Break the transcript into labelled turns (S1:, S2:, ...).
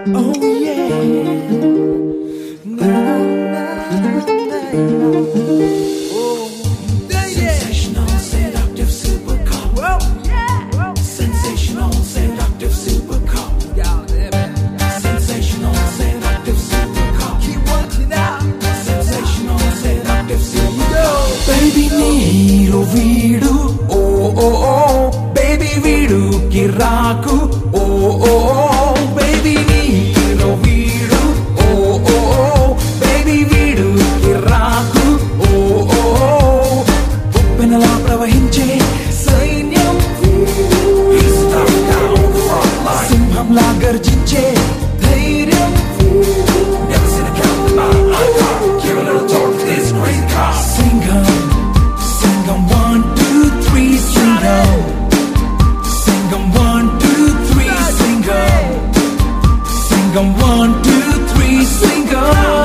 S1: Oh yeah. Na, na, na. Oh, yeah. Sensational, seductive, super calm. Whoa, yeah. Sensational, seductive, super calm. Sensational, seductive, super calm. Keep watching out. Sensational, seductive, super calm. Baby నీరు వీడు ఓ ఓ ఓ baby వీడు కిరాకు ఓ ఓ ఓ baby నీరు వీడు ఓ ఓ ఓ baby వీడు కిరాకు ఓ ఓ ఓ ఉప్పెనలా ప్రవహించే సైన్యం He's stuck down front line సింహంలా గర్జించే ధైర్యం Never seen a cat with my icon Give a little talk to this crazy car Singham Singham 1, 2, 3 Singham Singham 1, 2, 3 Singham Singham 1, 2, 3 Singham